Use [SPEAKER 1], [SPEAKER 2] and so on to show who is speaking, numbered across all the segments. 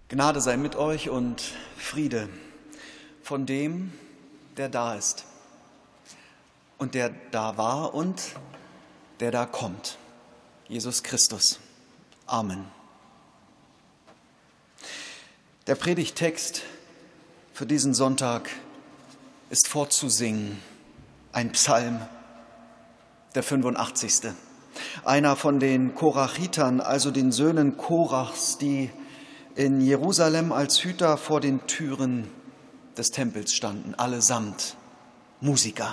[SPEAKER 1] Gnade sei mit euch und Friede von dem, der da ist und der da war und der da kommt, Jesus Christus. Amen. Der Predigttext für diesen Sonntag ist vorzusingen, ein Psalm, der 85. Einer von den Korachitern, also den Söhnen Korachs, die in Jerusalem als Hüter vor den Türen des Tempels standen, allesamt Musiker.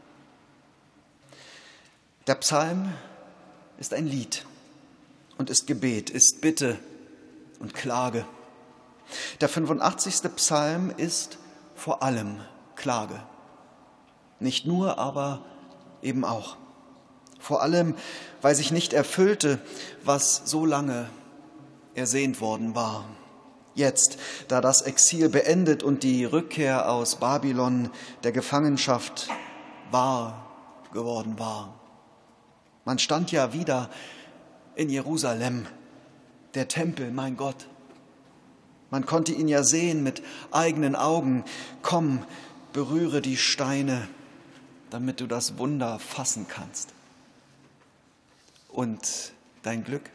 [SPEAKER 1] Der Psalm ist ein Lied und ist Gebet, ist Bitte und Klage. Der 85. Psalm ist vor allem Klage. Nicht nur, aber eben auch. Vor allem, weil sich nicht erfüllte, was so lange ersehnt worden war. Jetzt, da das Exil beendet und die Rückkehr aus Babylon der Gefangenschaft wahr geworden war. Man stand ja wieder in Jerusalem, der Tempel, mein Gott. Man konnte ihn ja sehen mit eigenen Augen. Komm, berühre die Steine, damit du das Wunder fassen kannst. Und dein Glück?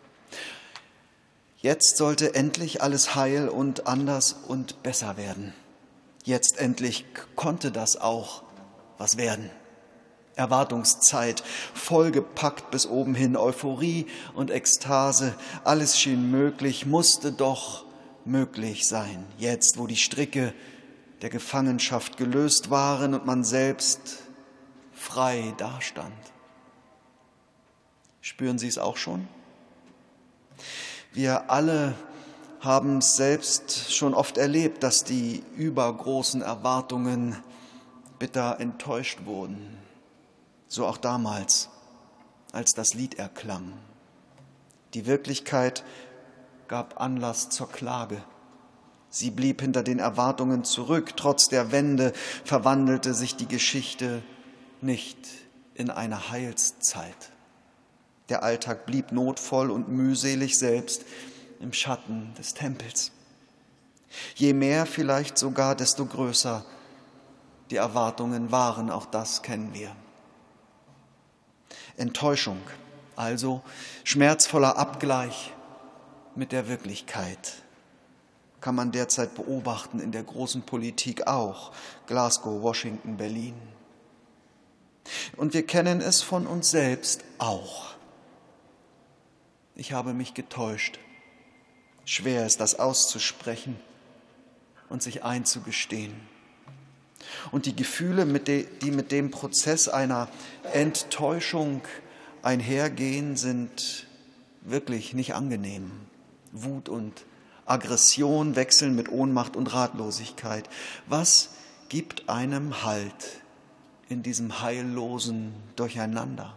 [SPEAKER 1] Jetzt sollte endlich alles heil und anders und besser werden. Jetzt endlich konnte das auch was werden. Erwartungszeit, vollgepackt bis oben hin, Euphorie und Ekstase, alles schien möglich, musste doch möglich sein. Jetzt, wo die Stricke der Gefangenschaft gelöst waren und man selbst frei dastand. Spüren Sie es auch schon? Wir alle haben es selbst schon oft erlebt, dass die übergroßen Erwartungen bitter enttäuscht wurden. So auch damals, als das Lied erklang. Die Wirklichkeit gab Anlass zur Klage. Sie blieb hinter den Erwartungen zurück. Trotz der Wende verwandelte sich die Geschichte nicht in eine Heilszeit. Der Alltag blieb notvoll und mühselig selbst im Schatten des Tempels. Je mehr vielleicht sogar, desto größer die Erwartungen waren, auch das kennen wir. Enttäuschung, also schmerzvoller Abgleich mit der Wirklichkeit, kann man derzeit beobachten in der großen Politik auch, Glasgow, Washington, Berlin. Und wir kennen es von uns selbst auch. Ich habe mich getäuscht. Schwer ist das auszusprechen und sich einzugestehen. Und die Gefühle, die mit dem Prozess einer Enttäuschung einhergehen, sind wirklich nicht angenehm. Wut und Aggression wechseln mit Ohnmacht und Ratlosigkeit. Was gibt einem Halt in diesem heillosen Durcheinander?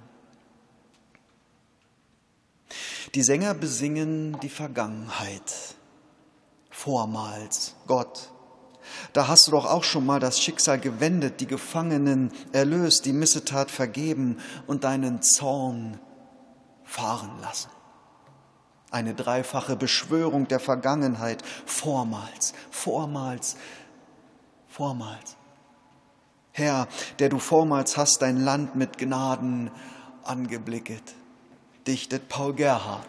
[SPEAKER 1] Die Sänger besingen die Vergangenheit. Vormals, Gott. Da hast du doch auch schon mal das Schicksal gewendet, die Gefangenen erlöst, die Missetat vergeben und deinen Zorn fahren lassen. Eine dreifache Beschwörung der Vergangenheit. Vormals, vormals, vormals. Herr, der du vormals hast dein Land mit Gnaden angeblicket, dichtet Paul Gerhardt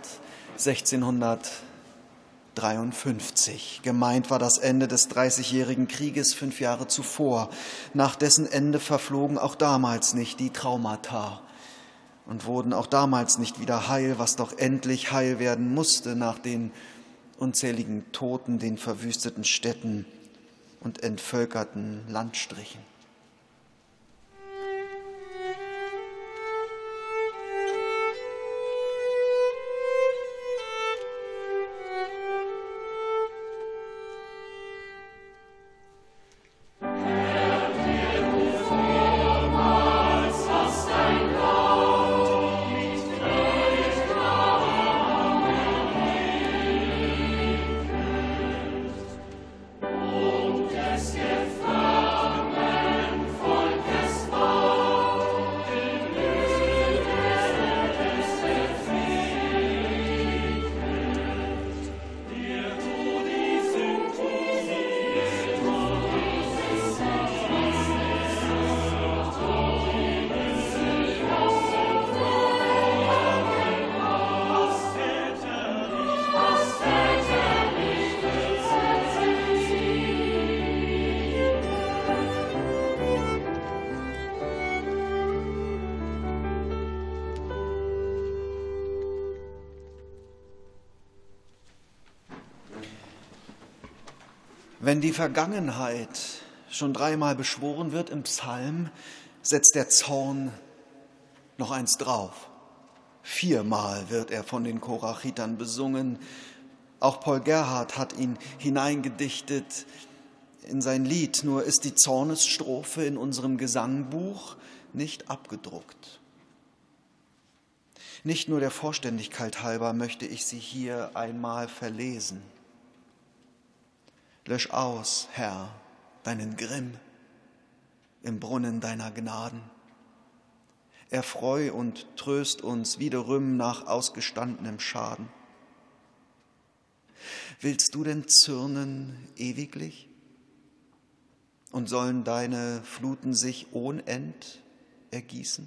[SPEAKER 1] 1653. Gemeint war das Ende des 30-jährigen Krieges 5 Jahre zuvor. Nach dessen Ende verflogen auch damals nicht die Traumata und wurden auch damals nicht wieder heil, was doch endlich heil werden musste nach den unzähligen Toten, den verwüsteten Städten und entvölkerten Landstrichen.
[SPEAKER 2] Und es gefallen
[SPEAKER 1] Wenn die Vergangenheit schon 3-mal beschworen wird im Psalm, setzt der Zorn noch eins drauf. 4-mal wird er von den Korachitern besungen. Auch Paul Gerhardt hat ihn hineingedichtet in sein Lied, nur ist die Zornesstrophe in unserem Gesangbuch nicht abgedruckt. Nicht nur der Vollständigkeit halber möchte ich sie hier einmal verlesen. Lösch aus, Herr, deinen Grimm im Brunnen deiner Gnaden. Erfreu und tröst uns wiederum nach ausgestandenem Schaden. Willst du denn zürnen ewiglich? Und sollen deine Fluten sich ohn End ergießen?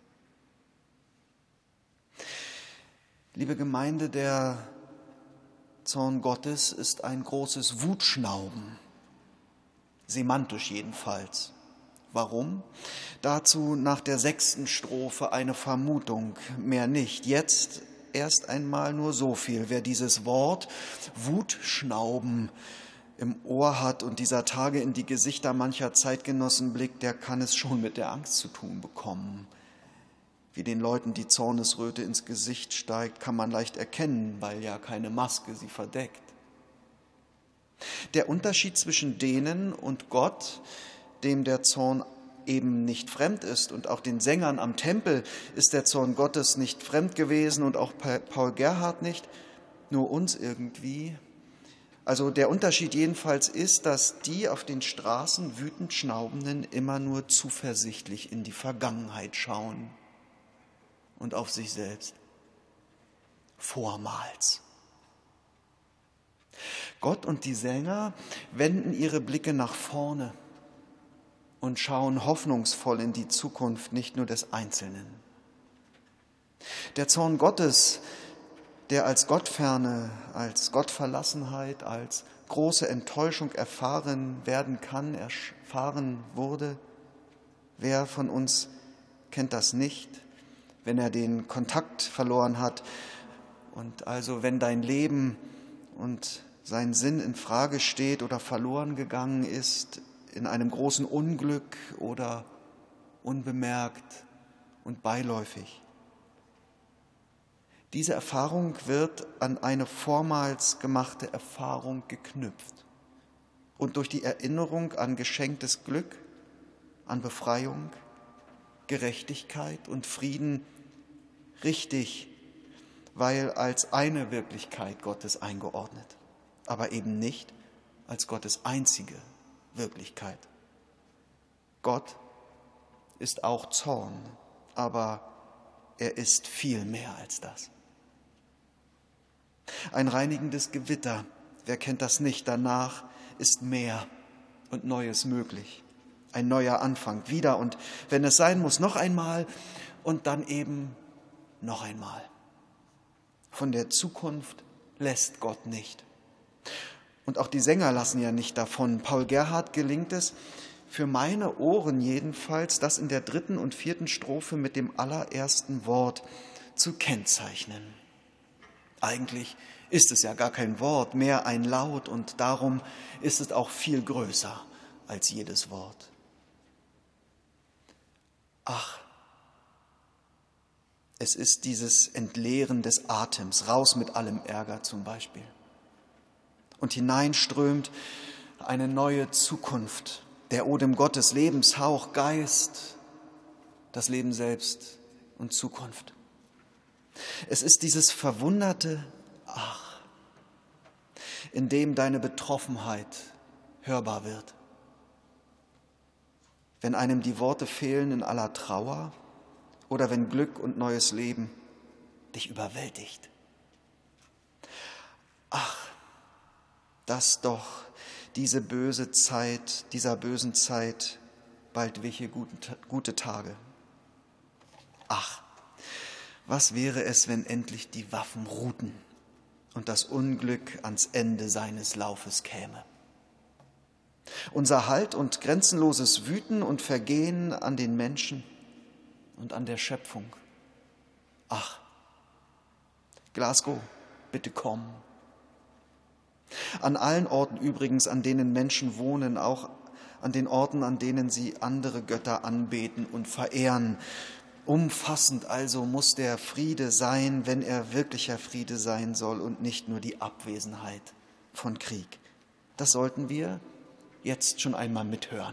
[SPEAKER 1] Liebe Gemeinde, der Zorn Gottes ist ein großes Wutschnauben, semantisch jedenfalls. Warum? Dazu nach der 6. Strophe eine Vermutung, mehr nicht. Jetzt erst einmal nur so viel. Wer dieses Wort Wutschnauben im Ohr hat und dieser Tage in die Gesichter mancher Zeitgenossen blickt, der kann es schon mit der Angst zu tun bekommen. Wie den Leuten die Zornesröte ins Gesicht steigt, kann man leicht erkennen, weil ja keine Maske sie verdeckt. Der Unterschied zwischen denen und Gott, dem der Zorn eben nicht fremd ist, und auch den Sängern am Tempel ist der Zorn Gottes nicht fremd gewesen und auch Paul Gerhardt nicht, nur uns irgendwie. Also der Unterschied jedenfalls ist, dass die auf den Straßen wütend Schnaubenden immer nur zuversichtlich in die Vergangenheit schauen und auf sich selbst. Vormals. Gott und die Sänger wenden ihre Blicke nach vorne und schauen hoffnungsvoll in die Zukunft, nicht nur des Einzelnen. Der Zorn Gottes, der als Gottferne, als Gottverlassenheit, als große Enttäuschung erfahren werden kann, erfahren wurde, wer von uns kennt das nicht, wenn er den Kontakt verloren hat und also wenn dein Leben und sein Sinn in Frage steht oder verloren gegangen ist, in einem großen Unglück oder unbemerkt und beiläufig. Diese Erfahrung wird an eine vormals gemachte Erfahrung geknüpft und durch die Erinnerung an geschenktes Glück, an Befreiung, Gerechtigkeit und Frieden richtig, weil als eine Wirklichkeit Gottes eingeordnet, aber eben nicht als Gottes einzige Wirklichkeit. Gott ist auch Zorn, aber er ist viel mehr als das. Ein reinigendes Gewitter, wer kennt das nicht? Danach ist mehr und Neues möglich. Ein neuer Anfang, wieder und wenn es sein muss, noch einmal und dann eben noch einmal. Von der Zukunft lässt Gott nicht. Und auch die Sänger lassen ja nicht davon. Paul Gerhardt gelingt es, für meine Ohren jedenfalls, das in der 3. und 4. Strophe mit dem allerersten Wort zu kennzeichnen. Eigentlich ist es ja gar kein Wort, mehr ein Laut und darum ist es auch viel größer als jedes Wort. Ach, es ist dieses Entleeren des Atems, raus mit allem Ärger zum Beispiel. Und hineinströmt eine neue Zukunft, der Odem Gottes, Lebenshauch, Geist, das Leben selbst und Zukunft. Es ist dieses verwunderte Ach, in dem deine Betroffenheit hörbar wird. Wenn einem die Worte fehlen in aller Trauer oder wenn Glück und neues Leben dich überwältigt. Ach, dass doch dieser bösen Zeit bald wiche gute Tage. Ach, was wäre es, wenn endlich die Waffen ruhten und das Unglück ans Ende seines Laufes käme. Unser Halt und grenzenloses Wüten und Vergehen an den Menschen und an der Schöpfung. Ach, Glasgow, bitte komm. An allen Orten übrigens, an denen Menschen wohnen, auch an den Orten, an denen sie andere Götter anbeten und verehren. Umfassend also muss der Friede sein, wenn er wirklicher Friede sein soll und nicht nur die Abwesenheit von Krieg. Das sollten wir jetzt schon einmal mithören.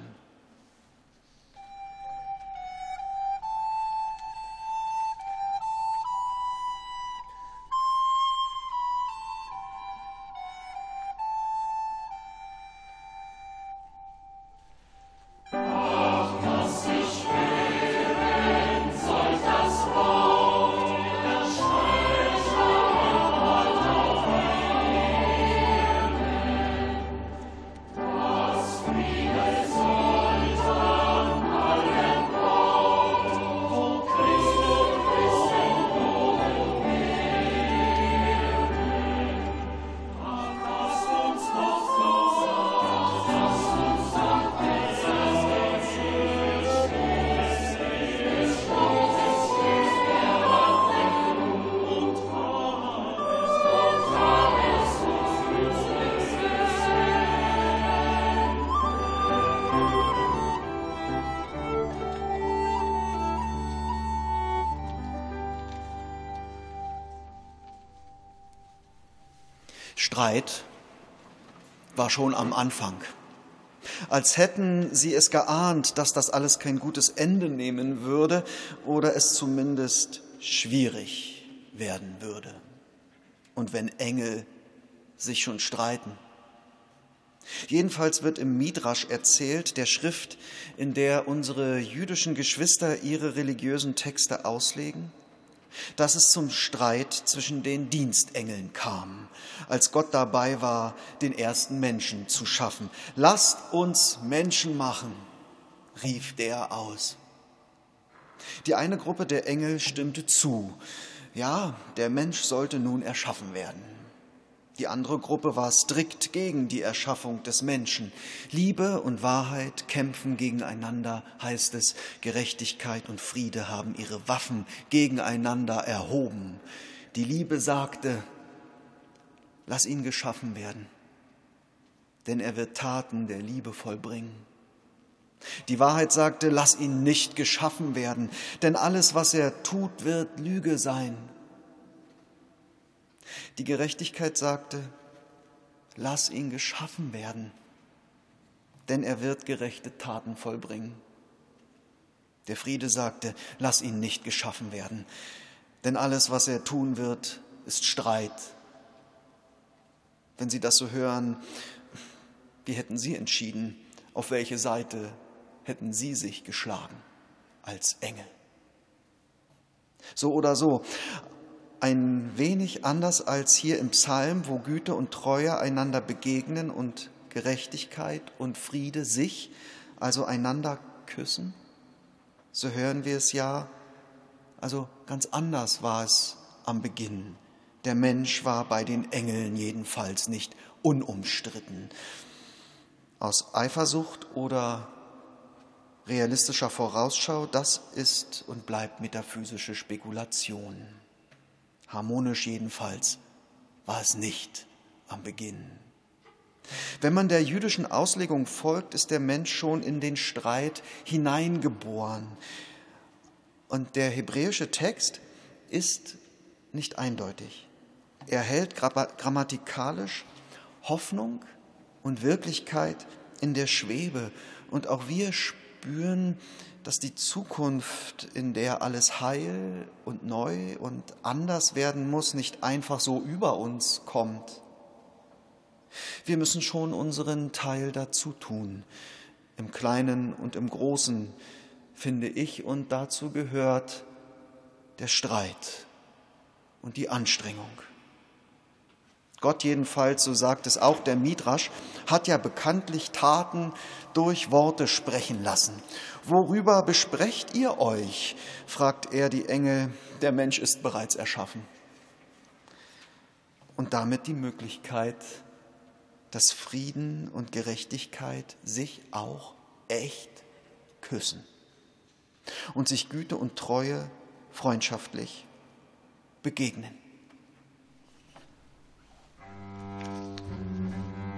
[SPEAKER 1] Streit war schon am Anfang. Als hätten sie es geahnt, dass das alles kein gutes Ende nehmen würde oder es zumindest schwierig werden würde. Und wenn Engel sich schon streiten. Jedenfalls wird im Midrasch erzählt, der Schrift, in der unsere jüdischen Geschwister ihre religiösen Texte auslegen, dass es zum Streit zwischen den Dienstengeln kam, als Gott dabei war, den ersten Menschen zu schaffen. Lasst uns Menschen machen, rief der aus. Die eine Gruppe der Engel stimmte zu. Ja, der Mensch sollte nun erschaffen werden. Die andere Gruppe war strikt gegen die Erschaffung des Menschen. Liebe und Wahrheit kämpfen gegeneinander, heißt es. Gerechtigkeit und Friede haben ihre Waffen gegeneinander erhoben. Die Liebe sagte, lass ihn geschaffen werden, denn er wird Taten der Liebe vollbringen. Die Wahrheit sagte, lass ihn nicht geschaffen werden, denn alles, was er tut, wird Lüge sein. Die Gerechtigkeit sagte, lass ihn geschaffen werden, denn er wird gerechte Taten vollbringen. Der Friede sagte, lass ihn nicht geschaffen werden, denn alles, was er tun wird, ist Streit. Wenn Sie das so hören, wie hätten Sie entschieden? Auf welche Seite hätten Sie sich geschlagen als Engel? So oder so, ein wenig anders als hier im Psalm, wo Güte und Treue einander begegnen und Gerechtigkeit und Friede sich, also einander küssen. So hören wir es ja, also ganz anders war es am Beginn. Der Mensch war bei den Engeln jedenfalls nicht unumstritten. Aus Eifersucht oder realistischer Vorausschau, das ist und bleibt metaphysische Spekulation. Harmonisch jedenfalls war es nicht am Beginn. Wenn man der jüdischen Auslegung folgt, ist der Mensch schon in den Streit hineingeboren. Und der hebräische Text ist nicht eindeutig. Er hält grammatikalisch Hoffnung und Wirklichkeit in der Schwebe. Und auch wir spüren, dass die Zukunft, in der alles heil und neu und anders werden muss, nicht einfach so über uns kommt. Wir müssen schon unseren Teil dazu tun, im Kleinen und im Großen, finde ich, und dazu gehört der Streit und die Anstrengung. Gott jedenfalls, so sagt es auch der Midrasch, hat ja bekanntlich Taten durch Worte sprechen lassen. Worüber besprecht ihr euch? Fragt er die Engel. Der Mensch ist bereits erschaffen. Und damit die Möglichkeit, dass Frieden und Gerechtigkeit sich auch echt küssen und sich Güte und Treue freundschaftlich begegnen.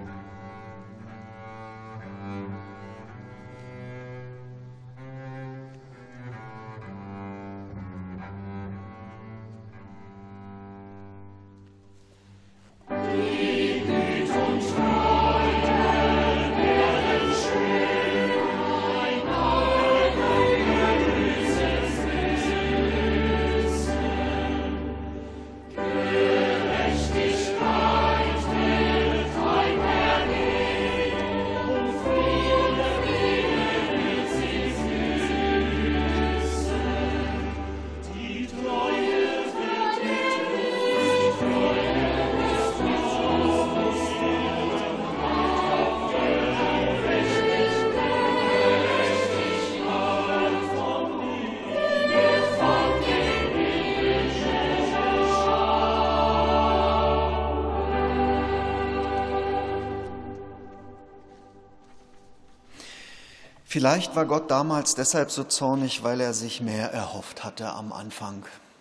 [SPEAKER 1] Vielleicht war Gott damals deshalb so zornig, weil er sich mehr erhofft hatte am Anfang.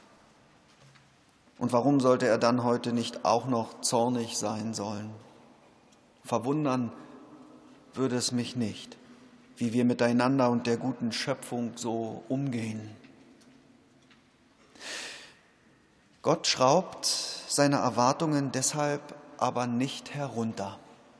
[SPEAKER 1] Und warum sollte er dann heute nicht auch noch zornig sein sollen? Verwundern würde es mich nicht, wie wir miteinander und der guten Schöpfung so umgehen. Gott schraubt seine Erwartungen deshalb aber nicht herunter.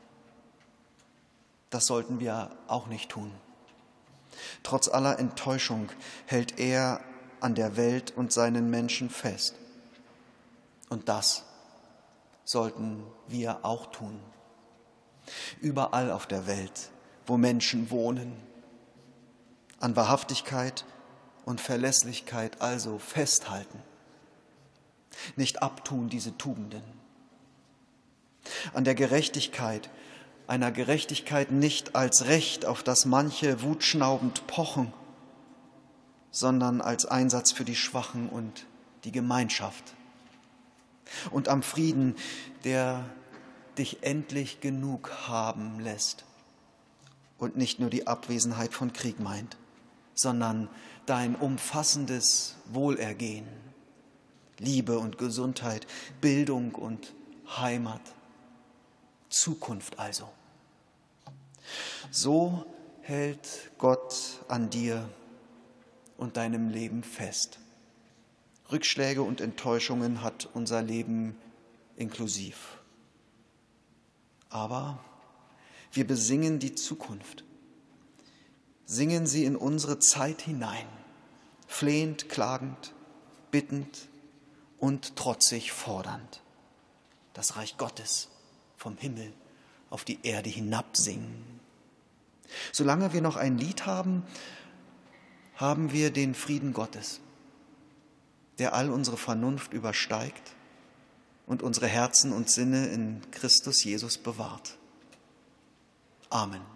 [SPEAKER 1] Das sollten wir auch nicht tun. Trotz aller Enttäuschung hält er an der Welt und seinen Menschen fest. Und das sollten wir auch tun. Überall auf der Welt, wo Menschen wohnen, an Wahrhaftigkeit und Verlässlichkeit also festhalten. Nicht abtun diese Tugenden. An der Gerechtigkeit, einer Gerechtigkeit nicht als Recht, auf das manche wutschnaubend pochen, sondern als Einsatz für die Schwachen und die Gemeinschaft. Und am Frieden, der dich endlich genug haben lässt und nicht nur die Abwesenheit von Krieg meint, sondern dein umfassendes Wohlergehen, Liebe und Gesundheit, Bildung und Heimat, Zukunft also. So hält Gott an dir und deinem Leben fest. Rückschläge und Enttäuschungen hat unser Leben inklusiv. Aber wir besingen die Zukunft. Singen sie in unsere Zeit hinein, flehend, klagend, bittend und trotzig fordernd. Das Reich Gottes vom Himmel auf die Erde hinabsingen. Solange wir noch ein Lied haben, haben wir den Frieden Gottes, der all unsere Vernunft übersteigt und unsere Herzen und Sinne in Christus Jesus bewahrt. Amen.